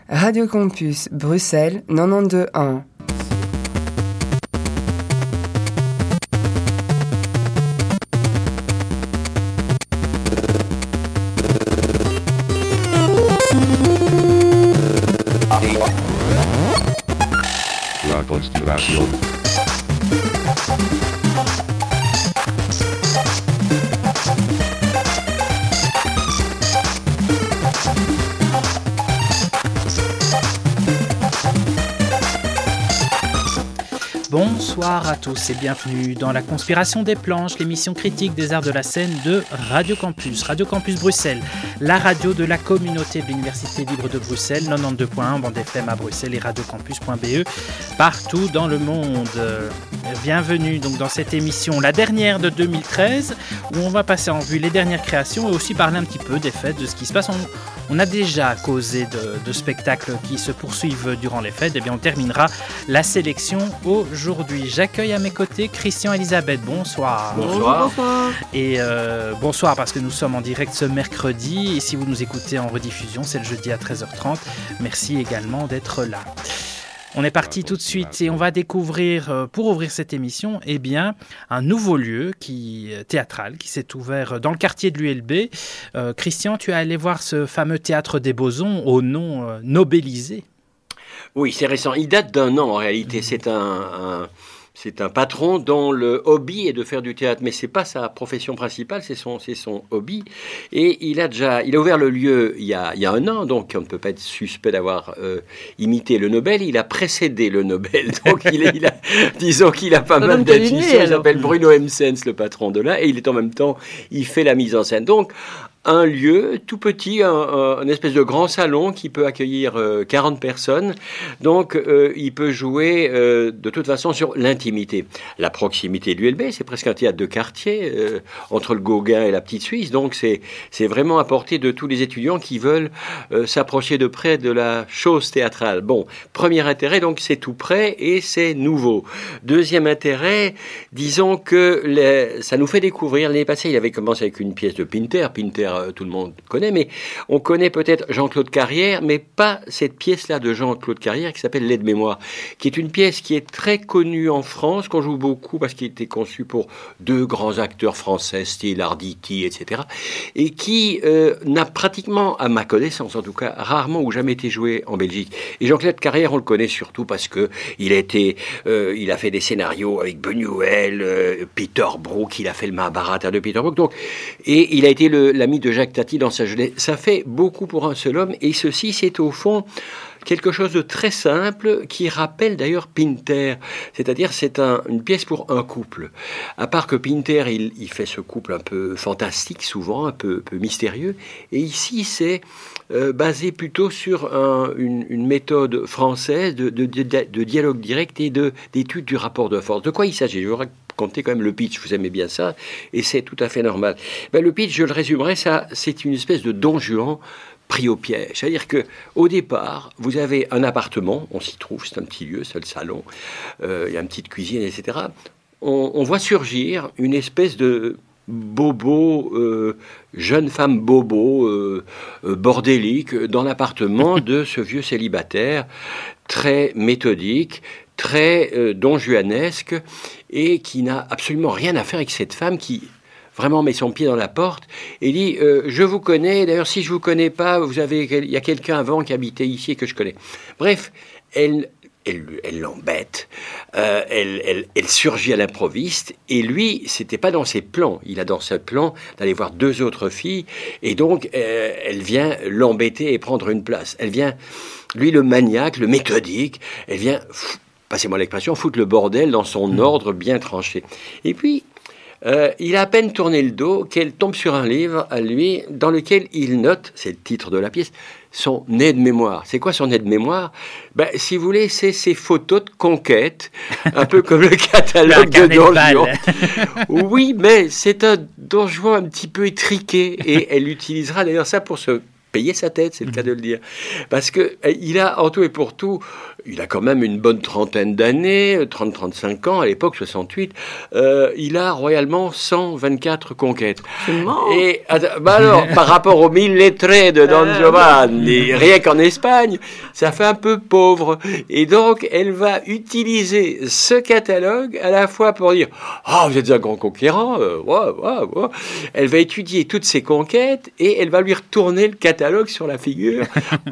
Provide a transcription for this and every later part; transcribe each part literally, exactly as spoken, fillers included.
Radio Campus Bruxelles quatre-vingt-douze un. La Conspiration. Bonsoir à tous et bienvenue dans la Conspiration des planches, l'émission critique des arts de la scène de Radio Campus. Radio Campus Bruxelles, la radio de la communauté de l'Université libre de Bruxelles, quatre-vingt-douze point un, bande F M à Bruxelles et radiocampus point b e partout dans le monde. Bienvenue donc dans cette émission, la dernière de deux mille treize, où on va passer en vue les dernières créations et aussi parler un petit peu des fêtes, de ce qui se passe. On, on a déjà causé de, de spectacles qui se poursuivent durant les fêtes. Et bien on terminera la sélection aujourd'hui. J'accueille à mes côtés Christian Elisabeth. Bonsoir. Bonsoir. Bonsoir. Et euh, bonsoir parce que nous sommes en direct ce mercredi. Et si vous nous écoutez en rediffusion, c'est le jeudi à treize heures trente. Merci également d'être là. On est parti tout de suite et on va découvrir, pour ouvrir cette émission, eh bien, un nouveau lieu qui, théâtral qui s'est ouvert dans le quartier de l'U L B. Euh, Christian, tu es allé voir ce fameux théâtre des Bosons au nom euh, nobelisé. Oui, c'est récent. Il date d'un an en réalité. Mmh. C'est un, un, c'est un patron dont le hobby est de faire du théâtre, mais c'est pas sa profession principale, c'est son, c'est son hobby. Et il a déjà, il a ouvert le lieu il y a, il y a un an, donc on ne peut pas être suspect d'avoir euh, imité le Nobel. Il a précédé le Nobel, donc il, est, il a, disons qu'il a pas mal d'additions. Il s'appelle Bruno Hemsens, le patron de là, et il est en même temps, il fait la mise en scène. Donc un lieu tout petit, un, un, un espèce de grand salon qui peut accueillir euh, quarante personnes. Donc, euh, il peut jouer euh, de toute façon sur l'intimité. La proximité de l'U L B, c'est presque un théâtre de quartier euh, entre le Gauguin et la Petite Suisse. Donc, c'est, c'est vraiment à portée de tous les étudiants qui veulent euh, s'approcher de près de la chose théâtrale. Bon, premier intérêt, donc, c'est tout près et c'est nouveau. Deuxième intérêt, disons que les, ça nous fait découvrir. L'année passée, il avait commencé avec une pièce de Pinter. Pinter, tout le monde connaît, mais on connaît peut-être Jean-Claude Carrière, mais pas cette pièce-là de Jean-Claude Carrière qui s'appelle L'aide-mémoire, qui est une pièce qui est très connue en France, qu'on joue beaucoup parce qu'il était conçu pour deux grands acteurs français, style Arditi, et cetera, et qui euh, n'a pratiquement, à ma connaissance en tout cas, rarement ou jamais été joué en Belgique. Et Jean-Claude Carrière, on le connaît surtout parce que il a été, euh, il a fait des scénarios avec Buñuel, euh, Peter Brook, il a fait le Mahabharata de Peter Brook, donc, et il a été le, l'ami de Jacques Tati dans sa jeunesse. Ça fait beaucoup pour un seul homme, et ceci, c'est au fond quelque chose de très simple qui rappelle d'ailleurs Pinter, c'est-à-dire c'est un, une pièce pour un couple. À part que Pinter, il, il fait ce couple un peu fantastique souvent, un peu, peu mystérieux, et ici c'est euh, basé plutôt sur un, une, une méthode française de, de, de, de dialogue direct et de, d'étude du rapport de force. De quoi il s'agit ? Je vous raconter quand même le pitch, vous aimez bien ça, et c'est tout à fait normal. Ben, le pitch, je le résumerai, ça, c'est une espèce de Don Juan pris au piège. C'est-à-dire que au départ, vous avez un appartement, on s'y trouve, c'est un petit lieu, c'est le salon, euh, il y a une petite cuisine, et cetera. On, on voit surgir une espèce de bobo, euh, jeune femme bobo, euh, euh, bordélique, dans l'appartement de ce vieux célibataire, très méthodique, très euh, donjuanesque, et qui n'a absolument rien à faire avec cette femme qui vraiment met son pied dans la porte et dit euh, « Je vous connais, d'ailleurs si je vous connais pas, vous avez, il y a quelqu'un avant qui habitait ici et que je connais. » Bref, elle, elle, elle l'embête, euh, elle, elle, elle surgit à l'improviste, et lui, c'était pas dans ses plans. Il a dans ses plans d'aller voir deux autres filles, et donc euh, elle vient l'embêter et prendre une place. Elle vient, lui le maniaque, le méthodique, elle vient, passez-moi l'expression, foutre le bordel dans son ordre bien tranché. Et puis, Euh, il a à peine tourné le dos qu'elle tombe sur un livre à lui dans lequel il note, c'est le titre de la pièce, son aide-mémoire. C'est quoi son aide-mémoire ? Ben, si vous voulez, c'est ses photos de conquête, un peu comme le catalogue de Don Juan. Oui, mais c'est un Don Juan un petit peu étriqué, et elle utilisera d'ailleurs ça pour se payer sa tête, c'est le cas de le dire. Parce qu'il a en tout et pour tout il a quand même une bonne trentaine d'années, trente à trente-cinq ans, à l'époque, soixante-huit. Euh, il a royalement cent vingt-quatre conquêtes. Et bah alors, par rapport aux mille lettrés de Don Giovanni, rien qu'en Espagne, ça fait un peu pauvre. Et donc, elle va utiliser ce catalogue à la fois pour dire « Ah, oh, vous êtes un grand conquérant, euh, ouais, ouais, ouais. » Elle va étudier toutes ses conquêtes et elle va lui retourner le catalogue sur la figure,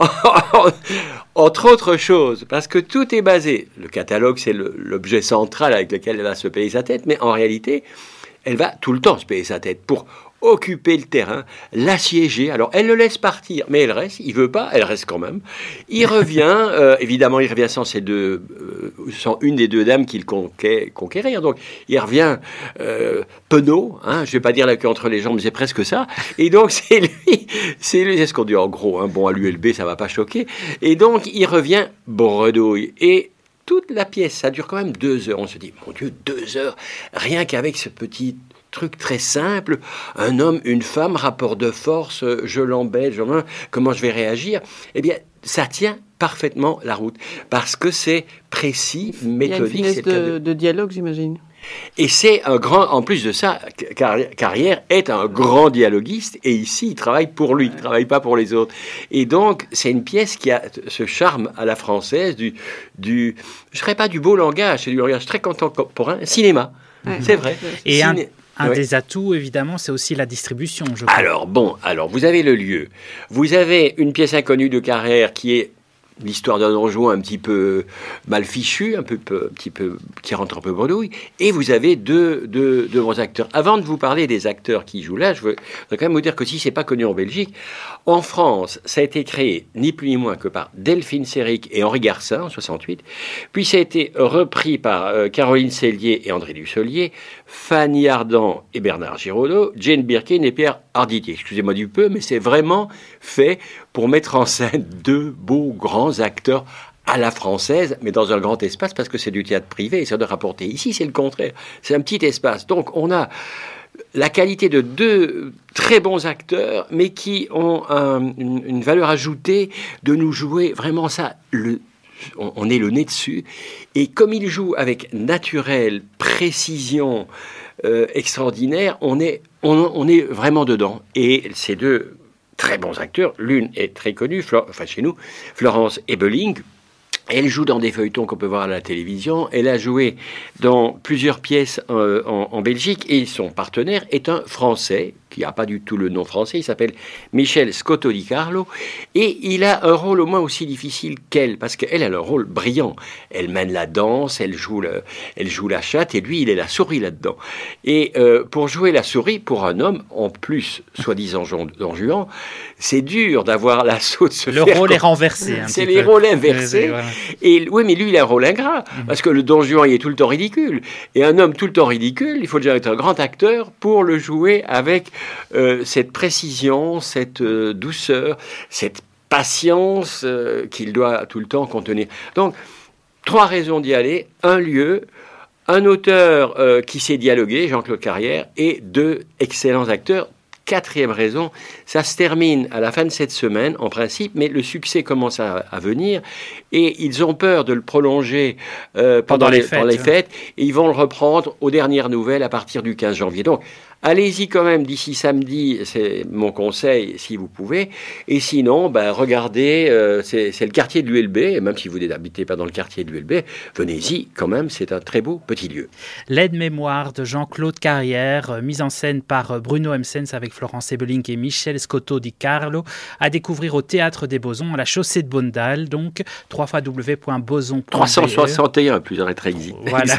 entre autres choses, parce que tout est basé. Le catalogue, c'est le, l'objet central avec lequel elle va se payer sa tête, mais en réalité, elle va tout le temps se payer sa tête pour occuper le terrain, l'assiéger. Alors, elle le laisse partir, mais elle reste. Il veut pas, elle reste quand même. Il revient, euh, évidemment, il revient sans ces deux, euh, sans une des deux dames qu'il conquait, conquérir. Donc, il revient euh, penaud, hein, je vais pas dire la queue entre les jambes, mais c'est presque ça. Et donc, c'est lui, c'est lui, c'est ce qu'on dit en gros. Hein, bon, à l'U L B, ça va pas choquer. Et donc, il revient bredouille. Et toute la pièce, ça dure quand même deux heures. On se dit, mon Dieu, deux heures, rien qu'avec ce petit truc très simple, un homme, une femme, rapport de force, je l'embête, je... comment je vais réagir? Eh bien, ça tient parfaitement la route, parce que c'est précis, méthodique. Il y a une finesse de, de dialogue, j'imagine. Et c'est un grand, en plus de ça, Carrière est un grand dialoguiste, et ici, il travaille pour lui, il ne travaille pas pour les autres. Et donc, c'est une pièce qui a ce charme à la française, du, du je ne dirais pas du beau langage, c'est du langage très contemporain, cinéma, ouais, c'est vrai. Et Ciné... un... Un ouais. des atouts, évidemment, c'est aussi la distribution, je crois. Alors, bon, alors, vous avez le lieu. Vous avez une pièce inconnue de Carrère qui est l'histoire d'un Don Juan un petit peu mal fichu, un, peu, peu, un petit peu qui rentre un peu bredouille, et vous avez deux, deux, deux bons acteurs. Avant de vous parler des acteurs qui jouent là, je veux, je veux quand même vous dire que si c'est pas connu en Belgique, en France, ça a été créé ni plus ni moins que par Delphine Seyrig et Henri Garcin en soixante-huit, puis ça a été repris par euh, Caroline Cellier et André Dussolier, Fanny Ardant et Bernard Giraudot, Jane Birkin et Pierre Arditier. Excusez-moi du peu, mais c'est vraiment fait pour mettre en scène deux beaux grands acteurs à la française, mais dans un grand espace, parce que c'est du théâtre privé et ça doit rapporter. Ici, c'est le contraire. C'est un petit espace. Donc, on a la qualité de deux très bons acteurs, mais qui ont un, une, une valeur ajoutée de nous jouer vraiment ça, le On, on est le nez dessus, et comme il joue avec naturel, précision euh, extraordinaire, on est, on, on est vraiment dedans. Et ces deux très bons acteurs, l'une est très connue, Flor- enfin chez nous, Florence Ebeling. Elle joue dans des feuilletons qu'on peut voir à la télévision. Elle a joué dans plusieurs pièces euh, en, en Belgique, et son partenaire est un Français qui n'a pas du tout le nom français. Il s'appelle Michel Scotto Di Carlo, et il a un rôle au moins aussi difficile qu'elle, parce qu'elle a un rôle brillant. Elle mène la danse, elle joue, le, elle joue la chatte, et lui, il est la souris là-dedans. Et euh, pour jouer la souris, pour un homme, en plus, soi-disant Don Juan, c'est dur d'avoir l'assaut de se le faire... Le rôle est renversé. Un c'est petit les peu. rôles inversés. Voilà. Et oui, mais lui, il a un rôle ingrat, mmh. parce que le Don Juan, il est tout le temps ridicule. Et un homme tout le temps ridicule, il faut déjà être un grand acteur pour le jouer avec euh, cette précision, cette euh, douceur, cette patience euh, qu'il doit tout le temps contenir. Donc, trois raisons d'y aller. Un lieu, un auteur euh, qui sait dialoguer, Jean-Claude Carrière, et deux excellents acteurs. Quatrième raison, ça se termine à la fin de cette semaine, en principe, mais le succès commence à, à venir, et ils ont peur de le prolonger euh, pendant, pendant, les, les fêtes, pendant les fêtes, et ils vont le reprendre aux dernières nouvelles à partir du quinze janvier. Donc, allez-y quand même d'ici samedi, c'est mon conseil, si vous pouvez. Et sinon, ben, regardez, euh, c'est, c'est le quartier de l'U L B, et même si vous n'habitez pas dans le quartier de l'U L B, venez-y quand même, c'est un très beau petit lieu. L'aide-mémoire de Jean-Claude Carrière, euh, mise en scène par euh, Bruno Hemsens avec Florence Ebeling et Michel Scotto Di Carlo, à découvrir au Théâtre des Bosons, à la chaussée de Bondal, donc w w w point boson point b e. trois cent soixante et un, plus en être exact. Voilà.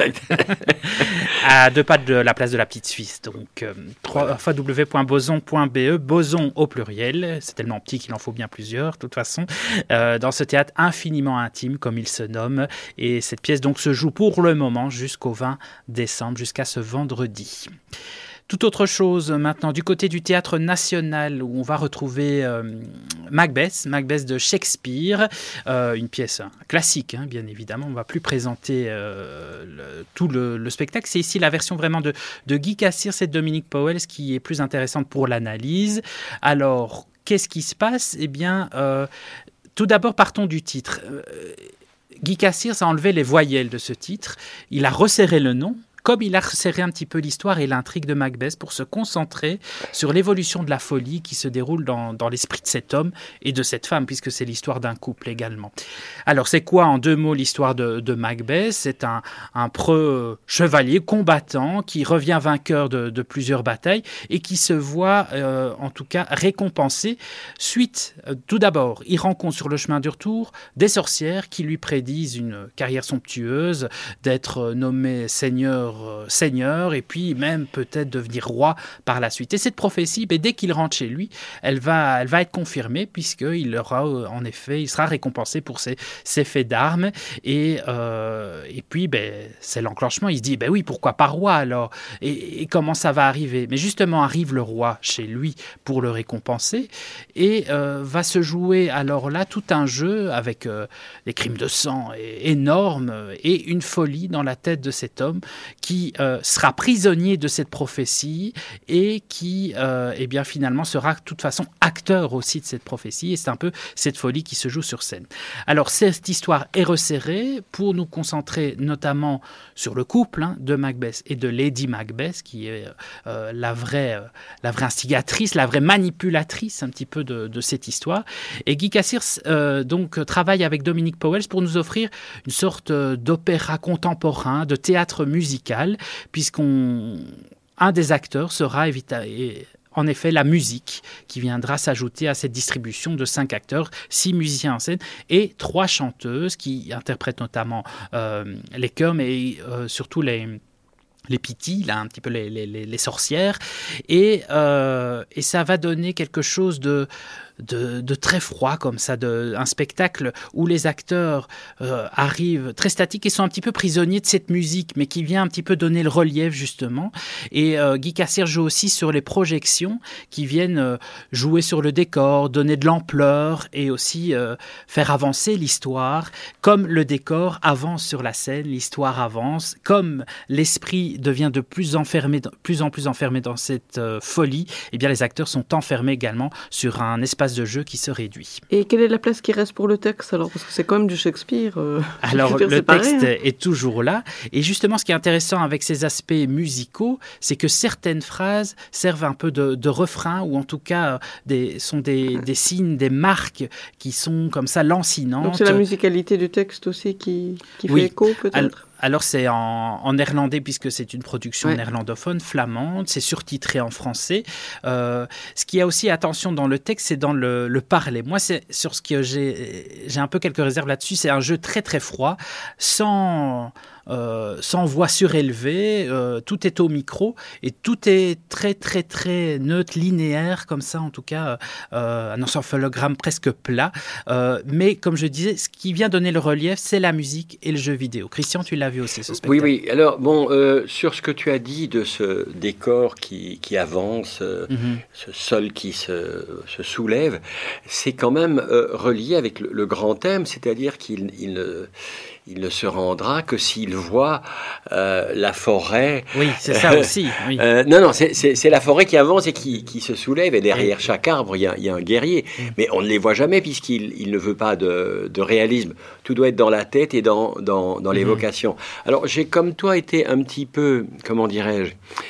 À deux pas de la place de la Petite Suisse, donc... Euh, w w w point boson point b e, Boson au pluriel, c'est tellement petit qu'il en faut bien plusieurs, de toute façon, euh, dans ce théâtre infiniment intime, comme il se nomme, et cette pièce donc se joue pour le moment jusqu'au vingt décembre, jusqu'à ce vendredi. Tout autre chose maintenant, du côté du Théâtre National, où on va retrouver euh, Macbeth, Macbeth de Shakespeare, euh, une pièce classique, hein, bien évidemment. On ne va plus présenter euh, le, tout le, le spectacle. C'est ici la version vraiment de, de Guy Cassir, c'est Dominique Powell, qui est plus intéressante pour l'analyse. Alors, qu'est-ce qui se passe ? Eh bien, euh, tout d'abord, partons du titre. Euh, Guy Cassirs a enlevé les voyelles de ce titre, il a resserré le nom, comme il a resserré un petit peu l'histoire et l'intrigue de Macbeth pour se concentrer sur l'évolution de la folie qui se déroule dans, dans l'esprit de cet homme et de cette femme, puisque c'est l'histoire d'un couple également. Alors, c'est quoi, en deux mots, l'histoire de, de Macbeth ? C'est un, un preux chevalier combattant qui revient vainqueur de, de plusieurs batailles et qui se voit, euh, en tout cas, récompensé suite, euh, tout d'abord, il rencontre sur le chemin du retour des sorcières qui lui prédisent une carrière somptueuse, d'être nommé seigneur seigneur et puis même peut-être devenir roi par la suite. Et cette prophétie, ben, dès qu'il rentre chez lui, elle va, elle va être confirmée puisqu'il aura en effet, il sera récompensé pour ses, ses faits d'armes et, euh, et puis ben, c'est l'enclenchement. Il se dit, ben oui, pourquoi pas roi alors et, et comment ça va arriver ? Mais justement arrive le roi chez lui pour le récompenser et euh, va se jouer alors là tout un jeu avec euh, des crimes de sang et, énormes et une folie dans la tête de cet homme qui euh, sera prisonnier de cette prophétie et qui, euh, eh bien, finalement, sera de toute façon acteur aussi de cette prophétie. Et c'est un peu cette folie qui se joue sur scène. Alors, cette histoire est resserrée pour nous concentrer notamment sur le couple hein, de Macbeth et de Lady Macbeth, qui est euh, la, vraie, euh, la vraie instigatrice, la vraie manipulatrice un petit peu de, de cette histoire. Et Guy Cassirs euh, donc, travaille avec Dominique Powell pour nous offrir une sorte d'opéra contemporain, de théâtre musical, puisqu'on un des acteurs sera évita- en effet la musique qui viendra s'ajouter à cette distribution de cinq acteurs, six musiciens en scène et trois chanteuses qui interprètent notamment euh, les chœurs, mais euh, surtout les les pittis, là, un petit peu les, les, les sorcières, et, euh, et ça va donner quelque chose de, de, de très froid, comme ça, de, un spectacle où les acteurs euh, arrivent très statiques et sont un petit peu prisonniers de cette musique, mais qui vient un petit peu donner le relief, justement. Et euh, Guy Cassirs joue aussi sur les projections qui viennent euh, jouer sur le décor, donner de l'ampleur et aussi euh, faire avancer l'histoire. Comme le décor avance sur la scène, l'histoire avance, comme l'esprit devient de plus, enfermé, plus en plus enfermé dans cette euh, folie, eh bien les acteurs sont enfermés également sur un espace de jeu qui se réduit. Et quelle est la place qui reste pour le texte alors ? Parce que c'est quand même du Shakespeare. Euh, alors Shakespeare, le texte pareil, hein. est toujours là. Et justement, ce qui est intéressant avec ces aspects musicaux, c'est que certaines phrases servent un peu de, de refrain, ou en tout cas des, sont des, des signes, des marques qui sont comme ça lancinantes. Donc c'est la musicalité du texte aussi qui, qui oui. fait écho peut-être Alors, Alors c'est en, en néerlandais puisque c'est une production ouais. néerlandophone, flamande, c'est surtitré en français. Euh, ce qui a aussi attention dans le texte, c'est dans le, le parler. Moi, c'est sur ce que j'ai, j'ai un peu quelques réserves là-dessus. C'est un jeu très très froid, sans... Euh, sans voix surélevée, euh, tout est au micro et tout est très très très neutre, linéaire comme ça en tout cas, euh, un encéphalogramme presque plat, euh, mais comme je disais, ce qui vient donner le relief, c'est la musique et le jeu vidéo. Christian, tu l'as vu aussi ce spectacle? Oui, oui, alors bon, euh, sur ce que tu as dit de ce décor qui, qui avance, euh, mm-hmm. ce sol qui se, se soulève, c'est quand même euh, relié avec le, le grand thème, c'est-à-dire qu'il il ne... il ne se rendra que s'il voit euh, la forêt. Oui, c'est ça aussi. Oui. Euh, non, non, c'est, c'est, c'est la forêt qui avance et qui, qui se soulève. Et derrière oui. chaque arbre, il y a, il y a un guerrier. Oui. Mais on ne les voit jamais puisqu'il il ne veut pas de, de réalisme. Tout doit être dans la tête et dans, dans, dans l'évocation. Mm-hmm. Alors, j'ai comme toi été un petit peu, comment dirais-je,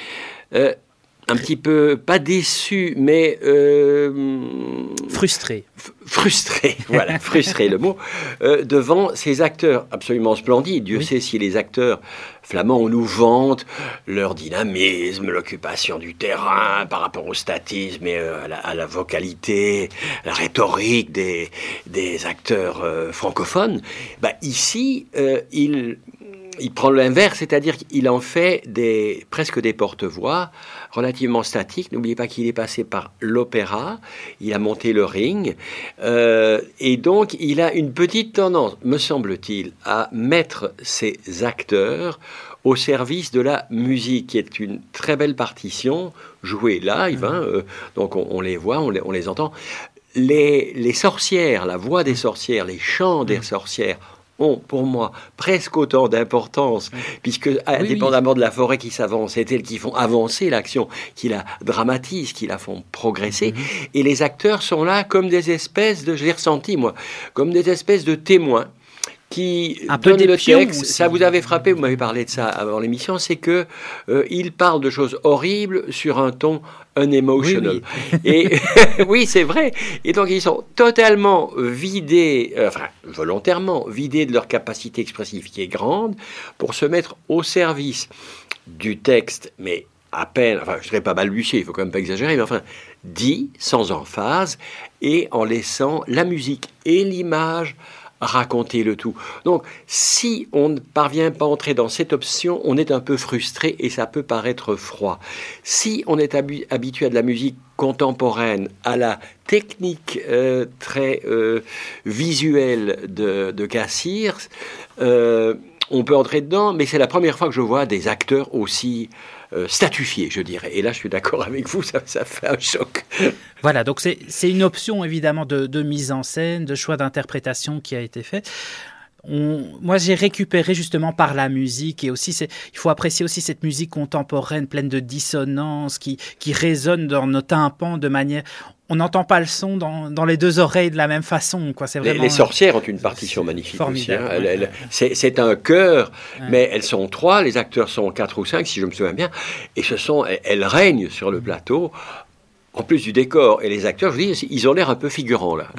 euh, un petit peu, pas déçu, mais... Euh, frustré. F- frustré, voilà, frustré le mot, euh, devant ces acteurs absolument splendides. Dieu oui. sait si les acteurs flamands, on nous vante leur dynamisme, l'occupation du terrain par rapport au statisme et euh, à, la, à la vocalité, la rhétorique des, des acteurs euh, francophones. Bah, ici, euh, il... il prend l'inverse, c'est-à-dire qu'il en fait des, presque des porte-voix relativement statiques. N'oubliez pas qu'il est passé par l'opéra, il a monté le Ring, euh, et donc il a une petite tendance, me semble-t-il, à mettre ses acteurs au service de la musique, qui est une très belle partition, jouée live, mmh. hein, euh, donc on, on les voit, on les, on les entend. Les, les sorcières, la voix des sorcières, les chants des sorcières, ont, pour moi, presque autant d'importance, oui. puisque, oui, indépendamment oui. de la forêt qui s'avance, c'est elles qui font avancer l'action, qui la dramatisent, qui la font progresser, mm-hmm. et les acteurs sont là comme des espèces de, je l'ai ressenti, moi, comme des espèces de témoins, qui Un peu donne des le pions texte. aussi. Ça vous avait frappé, vous m'avez parlé de ça avant l'émission, c'est que euh, il parle de choses horribles sur un ton unemotional. Oui, Et oui, c'est vrai. Et donc ils sont totalement vidés, euh, enfin volontairement vidés de leur capacité expressive qui est grande, pour se mettre au service du texte, mais à peine, enfin je ne dirais pas balbutier, il ne faut quand même pas exagérer, mais enfin dit sans emphase et en laissant la musique et l'image raconter le tout. Donc, si on ne parvient pas à entrer dans cette option, on est un peu frustré et ça peut paraître froid. Si on est habi- habitué à de la musique contemporaine, à la technique euh, très euh, visuelle de, de Cassirs, euh, on peut entrer dedans, mais c'est la première fois que je vois des acteurs aussi euh, statufiés, je dirais. Et là, je suis d'accord avec vous, ça, ça fait un choc. Voilà, donc c'est, c'est une option évidemment de, de mise en scène, de choix d'interprétation qui a été fait. On, moi, j'ai récupéré justement par la musique et aussi, c'est, il faut apprécier aussi cette musique contemporaine pleine de dissonances qui, qui résonne dans nos tympans de manière... On n'entend pas le son dans, dans les deux oreilles de la même façon, quoi. C'est vraiment, les, les sorcières ont une partition magnifique formidable, aussi. Hein. Ouais. Elle, elle, c'est, c'est un chœur, Ouais. mais elles sont trois, les acteurs sont quatre ou cinq, si je me souviens bien, et ce sont, elles, elles règnent sur le plateau. En plus du décor et les acteurs, je vous dis, ils ont l'air un peu figurants là.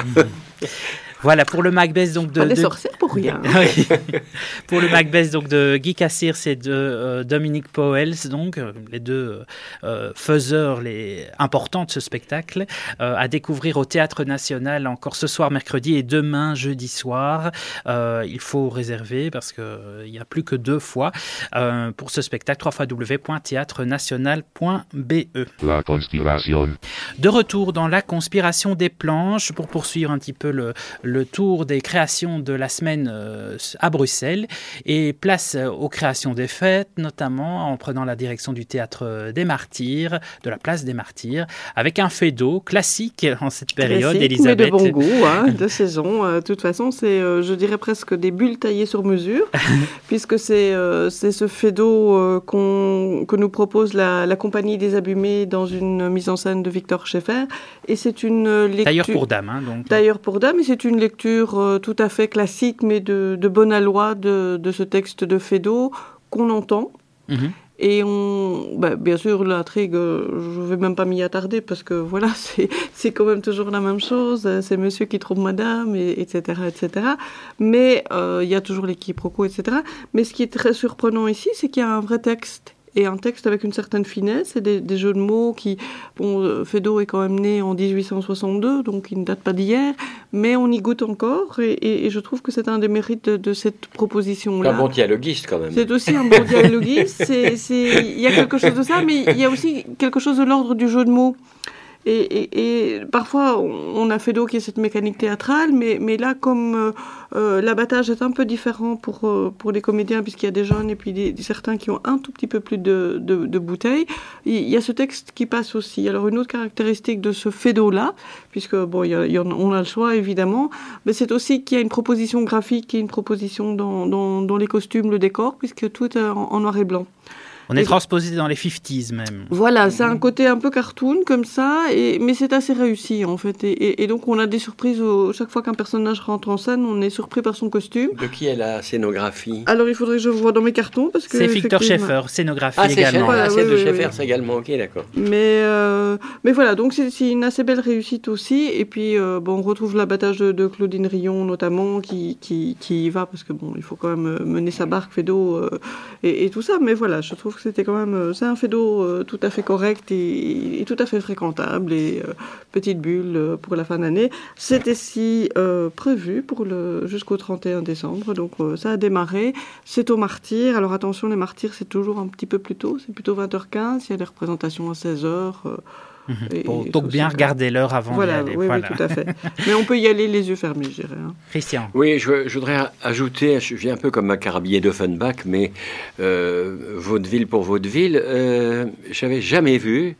Voilà, pour le Macbeth donc de... Pas des de... sorcières pour rien. Oui. Pour le Macbeth donc de Guy Cassirs et de euh, Dominique Powell, donc euh, les deux euh, faiseurs les importants de ce spectacle, euh, à découvrir au Théâtre National encore ce soir mercredi et demain jeudi soir. Euh, il faut réserver parce que euh, il y a plus que deux fois euh, pour ce spectacle. w w w point théâtre national point b e. La conspiration. De retour dans la conspiration des planches pour poursuivre un petit peu le, le tour des créations de la semaine euh, à Bruxelles et place euh, aux créations des fêtes, notamment en prenant la direction du Théâtre des Martyrs, de la place des Martyrs, avec un fado classique en cette période, Classique, Elisabeth. mais de bon goût, hein, de saison. Euh, De toute façon, c'est, euh, je dirais presque des bulles taillées sur mesure, puisque c'est, euh, c'est ce fado euh, qu'on, que nous propose la, la Compagnie des Abîmés dans une mise en scène de Victor Schaeffer. Et c'est une lecture... Tailleur pour dames, hein, donc. Tailleur pour dames, et c'est une lecture euh, tout à fait classique, mais de, de bonne aloi de, de ce texte de Feydeau qu'on entend. Mhm. Et on, bah, bien sûr, l'intrigue, euh, je ne vais même pas m'y attarder parce que voilà, c'est, c'est quand même toujours la même chose. C'est monsieur qui trompe madame, et, etc., et cetera. Mais euh, il y a toujours les quiproquos, et cetera. Mais ce qui est très surprenant ici, c'est qu'il y a un vrai texte. Et un texte avec une certaine finesse et des, des jeux de mots qui... Bon, Feydeau est quand même né en dix-huit cent soixante-deux, donc il ne date pas d'hier, mais on y goûte encore, et, et, et je trouve que c'est un des mérites de, de cette proposition-là. Un bon dialoguiste quand même. C'est aussi un bon dialoguiste, c'est, c'est... il y a quelque chose de ça, mais il y a aussi quelque chose de l'ordre du jeu de mots. Et, et, et parfois, on a Feydeau qui est cette mécanique théâtrale, mais, mais là, comme euh, euh, l'abattage est un peu différent pour, euh, pour les comédiens, puisqu'il y a des jeunes et puis des, des, certains qui ont un tout petit peu plus de, de, de bouteilles, il y a ce texte qui passe aussi. Alors, une autre caractéristique de ce Feydeau-là, puisque, bon, il y a, il y en, on a le choix, évidemment, mais c'est aussi qu'il y a une proposition graphique et une proposition dans, dans, dans les costumes, le décor, puisque tout est en, en noir et blanc. On est Et- transposé dans les cinquantaines même. Voilà, c'est un côté un peu cartoon comme ça, et, mais c'est assez réussi en fait. Et, et, et donc on a des surprises au, chaque fois qu'un personnage rentre en scène, on est surpris par son costume. De qui est la scénographie? Alors il faudrait que je vois dans mes cartons parce que C'est Victor effectivement- Schaeffer, scénographie Ah, c'est également. Schaeffer, Voilà, ah, oui, celle de oui, Schaeffer, oui. c'est également, ok, d'accord. Mais euh, mais voilà, donc c'est, c'est une assez belle réussite aussi. Et puis euh, bon, on retrouve l'abattage de, de Claudine Rion notamment qui, qui qui y va parce que bon, il faut quand même mener sa barque Feydeau euh, et, et tout ça. Mais voilà, je trouve que c'était quand même euh, c'est un Feydeau euh, tout à fait correct et, et tout à fait fréquentable et euh, petite bulle euh, pour la fin d'année. C'était si euh, prévu pour le jusqu'au trente et un décembre, donc euh, ça a démarré. C'est au Martyrs. Alors attention, les Martyrs c'est toujours un petit peu plus tôt, c'est plutôt vingt heures quinze. Il y a des représentations à seize heures. Euh, et- Bon, et donc faut bien aussi- regarder l'heure avant Voilà, d'y aller. oui, voilà. oui, tout à fait. Mais on peut y aller les yeux fermés, je dirais. hein. Christian. Oui, je, je voudrais ajouter, je viens un peu comme un carabinier d'Offenbach, mais euh, vaudeville pour vaudeville, euh, j'avais jamais vu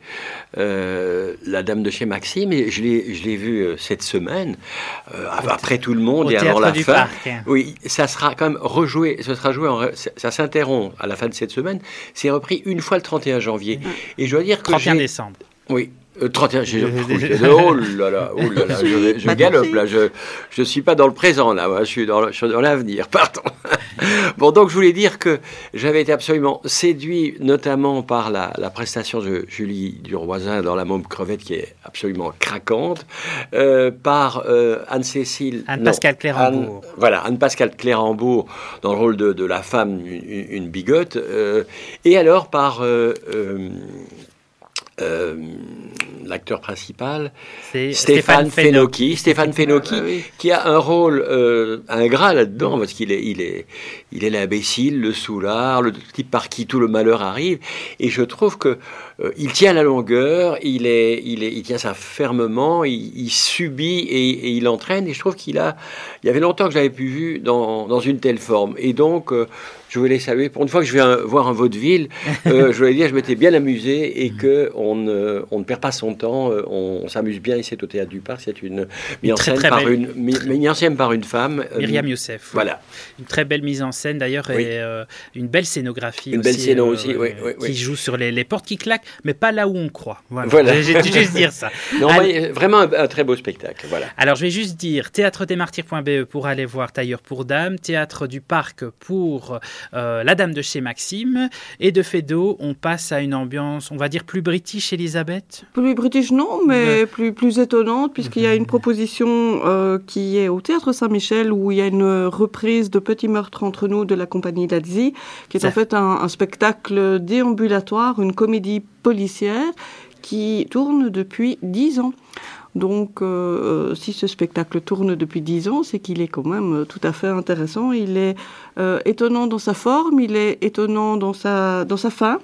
euh, La Dame de chez Maxime, et je l'ai, je l'ai vu euh, cette semaine, euh, après tout le monde Au et avant théâtre la du fin. Parc. Oui, ça sera quand même rejoué, ce sera joué, en, ça, ça s'interrompt à la fin de cette semaine, c'est repris une fois le trente et un janvier. Et je dois dire que trente et un j'ai... décembre. Oui, Euh, trente et un, j'ai, oh là là, oh là là, je, je galope là, je je suis pas dans le présent là, moi, je suis dans, le, je suis dans l'avenir, pardon. Bon, donc je voulais dire que j'avais été absolument séduit, notamment par la, la prestation de Julie Duroisin dans La Môme Crevette, qui est absolument craquante, euh, par euh, Anne-Cécile... Anne-Pascale Clérambourg. Anne, voilà, Anne-Pascale Clérambourg, dans le rôle de, de la femme, une, une bigote, euh, et alors par... Euh, euh, Euh, l'acteur principal, c'est Stéphane, Stéphane Fenocchi, Stéphane Fenocchi, ah, oui. qui a un rôle euh, ingrat là-dedans, parce qu'il est, il est, il est l'imbécile, le soulard, le type par qui tout le malheur arrive, et je trouve que euh, il tient la longueur, il est, il est, il tient ça fermement, il, il subit et, et il entraîne, et je trouve qu'il a, il y avait longtemps que je l'avais plus vu dans, dans une telle forme, et donc euh, je voulais saluer, pour une fois que je vais un, voir un vaudeville, euh, je voulais dire que je m'étais bien amusé et que on ne, on ne perd pas son temps, on, on s'amuse bien ici au Théâtre du Parc. C'est une mise en scène par une, mise en scène par une femme. Myriam Youssef. Voilà. Une très belle mise en scène d'ailleurs oui. et euh, une belle scénographie une aussi. Une belle scéno euh, aussi, oui, oui, oui. Qui joue sur les, les portes qui claquent, mais pas là où on croit. Voilà. voilà. J'ai dû juste dire ça. Non, Alors, mais, vraiment un, un très beau spectacle. Voilà. Alors je vais juste dire théâtre des martyrs point b e pour aller voir Tailleur pour Dames, Théâtre du Parc pour euh, La Dame de chez Maxime, et de Feydeau, on passe à une ambiance, on va dire, plus british, Elisabeth ? Plus british, non, mais ouais. plus, plus étonnante, puisqu'il y a une proposition euh, qui est au Théâtre Saint-Michel, où il y a une reprise de Petit meurtre entre nous de la compagnie Lazzi, qui est Ça. en fait un, un spectacle déambulatoire, une comédie policière, qui tourne depuis dix ans. Donc, euh, si ce spectacle tourne depuis dix ans, c'est qu'il est quand même tout à fait intéressant. Il est euh, étonnant dans sa forme, il est étonnant dans sa, dans sa fin.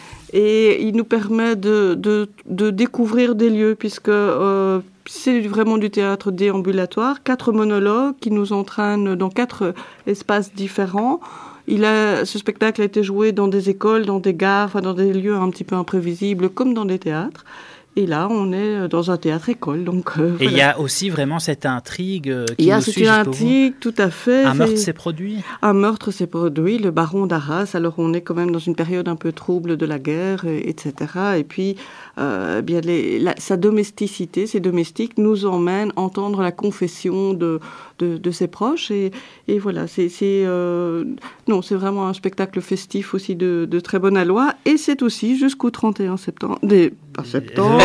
Et il nous permet de, de, de découvrir des lieux, puisque euh, c'est vraiment du théâtre déambulatoire. Quatre monologues qui nous entraînent dans quatre espaces différents. Il a, ce spectacle a été joué dans des écoles, dans des gares, enfin dans des lieux un petit peu imprévisibles, comme dans des théâtres. Et là, on est dans un théâtre-école. Donc, euh, et il voilà. y a aussi vraiment cette intrigue euh, qui il y a nous cette suit intrigue, tout à fait. Un meurtre s'est produit. Un meurtre s'est produit, le baron d'Arras. Alors, on est quand même dans une période un peu trouble de la guerre, et, et cetera. Et puis, euh, bien les, la, sa domesticité, ses domestiques nous emmènent entendre la confession de, de, de ses proches. Et, et voilà, c'est, c'est euh, non, c'est vraiment un spectacle festif aussi de, de très bonne alloi. Et c'est aussi jusqu'au trente et un septembre. Des, pas septembre.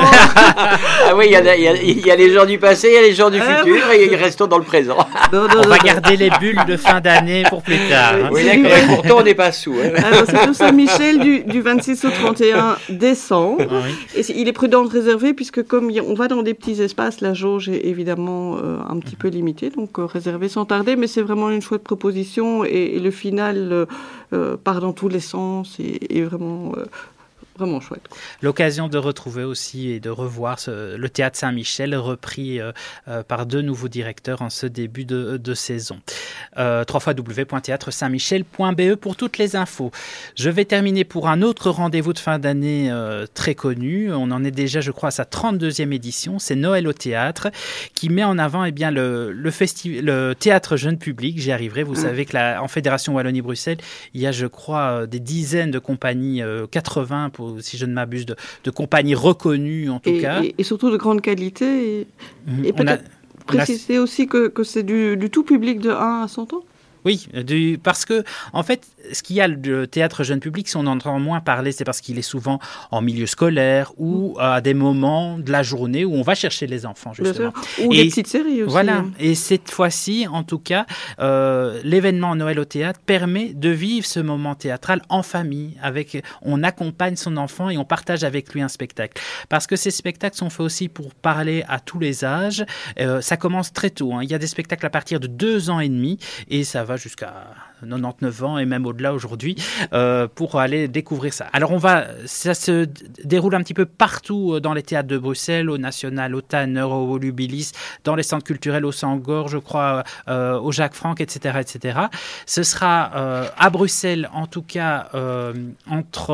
Ah oui, il y, y, y a les gens du passé, il y a les gens du euh, futur, et restons dans le présent. Non, non, on non, va non. garder les bulles de fin d'année pour plus tard. Hein. Oui, d'accord, et pourtant on n'est pas sous. Hein. Alors, c'est au Saint-Michel du, du vingt-six au trente et un décembre. Ah, oui. Et il est prudent de réserver, puisque comme on va dans des petits espaces, la jauge est évidemment euh, un petit peu limitée, donc euh, réserver sans tarder, mais c'est vraiment une chouette proposition, et, et le final euh, part dans tous les sens, et, et vraiment... Euh, Vraiment chouette. L'occasion de retrouver aussi et de revoir ce, le Théâtre Saint-Michel repris euh, euh, par deux nouveaux directeurs en ce début de, de saison. Euh, w w w point théâtre saint michel point b e pour toutes les infos. Je vais terminer pour un autre rendez-vous de fin d'année euh, très connu. On en est déjà, je crois, à sa trente-deuxième édition. C'est Noël au théâtre qui met en avant eh bien, le, le, festi- le théâtre jeune public. J'y arriverai. Vous mmh. savez que la, en Fédération Wallonie-Bruxelles, il y a, je crois, des dizaines de compagnies, euh, quatre-vingts pour si je ne m'abuse, de, de compagnies reconnues en tout et, cas. Et, et surtout de grande qualité. Et, mmh, et peut-être a, préciser a... aussi que, que c'est du, du tout public de un à cent ans. Oui, du, parce que, en fait, ce qu'il y a le théâtre jeune public, si on en entend moins parler, c'est parce qu'il est souvent en milieu scolaire ou à des moments de la journée où on va chercher les enfants, justement. Ou et, des petites séries aussi. Voilà. Et cette fois-ci, en tout cas, euh, l'événement Noël au théâtre permet de vivre ce moment théâtral en famille. Avec, on accompagne son enfant et on partage avec lui un spectacle. Parce que ces spectacles sont faits aussi pour parler à tous les âges. Euh, ça commence très tôt. Hein. Il y a des spectacles à partir de deux ans et demi et ça va jusqu'à quatre-vingt-dix-neuf ans et même au-delà aujourd'hui euh, pour aller découvrir ça. Alors on va, ça se déroule un petit peu partout dans les théâtres de Bruxelles, au National, au Tanner, au Volubilis, dans les centres culturels, au Sangor, je crois, euh, au Jacques Franck, et cetera, et cetera. Ce sera euh, à Bruxelles, en tout cas, euh, entre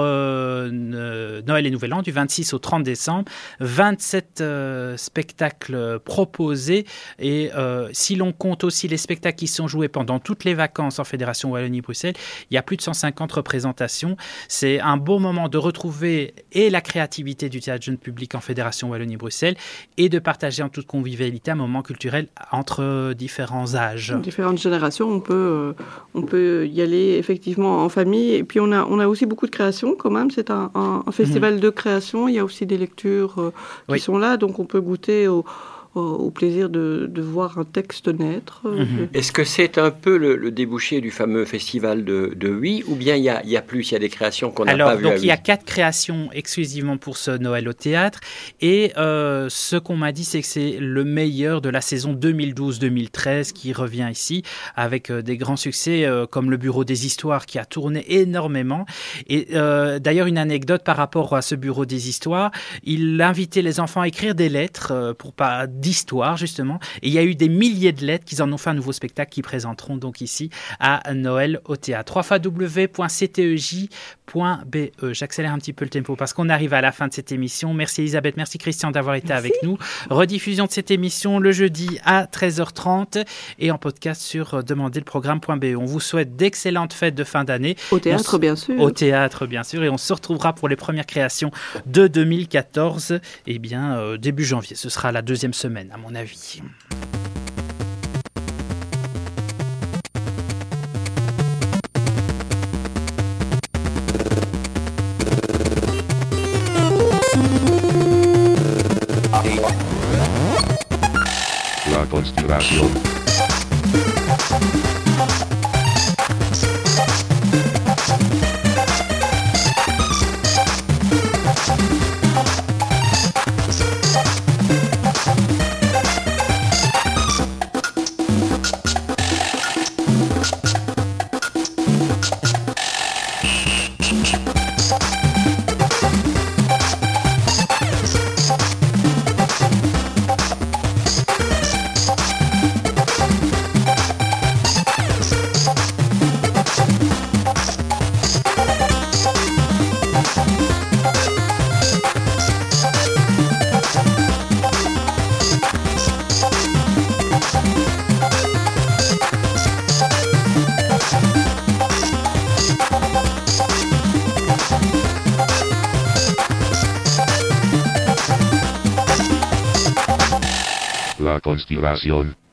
euh, Noël et Nouvel An, du vingt-six au trente décembre, vingt-sept euh, spectacles proposés et euh, si l'on compte aussi les spectacles qui sont joués pendant toutes les vacances en Fédération Fédération Wallonie-Bruxelles. Il y a plus de cent cinquante représentations. C'est un beau moment de retrouver et la créativité du théâtre jeune public en Fédération Wallonie-Bruxelles et de partager en toute convivialité un moment culturel entre différents âges. Différentes générations, on peut, euh, on peut y aller effectivement en famille. Et puis on a, on a aussi beaucoup de créations quand même. C'est un, un, un festival mmh. de création. Il y a aussi des lectures euh, qui oui. sont là. Donc on peut goûter au... au plaisir de, de voir un texte naître. Mmh. Est-ce que c'est un peu le, le débouché du fameux festival de, de Huy, ou bien il y a, il y a plus, il y a des créations qu'on n'a pas vues? Alors, donc il y a quatre créations exclusivement pour ce Noël au théâtre, et euh, ce qu'on m'a dit, c'est que c'est le meilleur de la saison deux mille douze deux mille treize qui revient ici, avec euh, des grands succès euh, comme le Bureau des Histoires qui a tourné énormément. Et euh, d'ailleurs, une anecdote par rapport à ce Bureau des Histoires, il invitait les enfants à écrire des lettres euh, pour pas d'histoire justement, et il y a eu des milliers de lettres qu'ils en ont fait un nouveau spectacle qu'ils présenteront donc ici à Noël au théâtre. w w w point c t e j point b e. J'accélère un petit peu le tempo parce qu'on arrive à la fin de cette émission. Merci Elisabeth, merci Christian d'avoir été merci. avec nous. Rediffusion de cette émission le jeudi à treize heures trente et en podcast sur demandez le programme point b e. On vous souhaite d'excellentes fêtes de fin d'année. Au théâtre s- bien sûr. Au théâtre bien sûr, et on se retrouvera pour les premières créations de deux mille quatorze, et bien euh, début janvier. Ce sera la deuxième semaine à mon avis. La conspiration. La conspiración.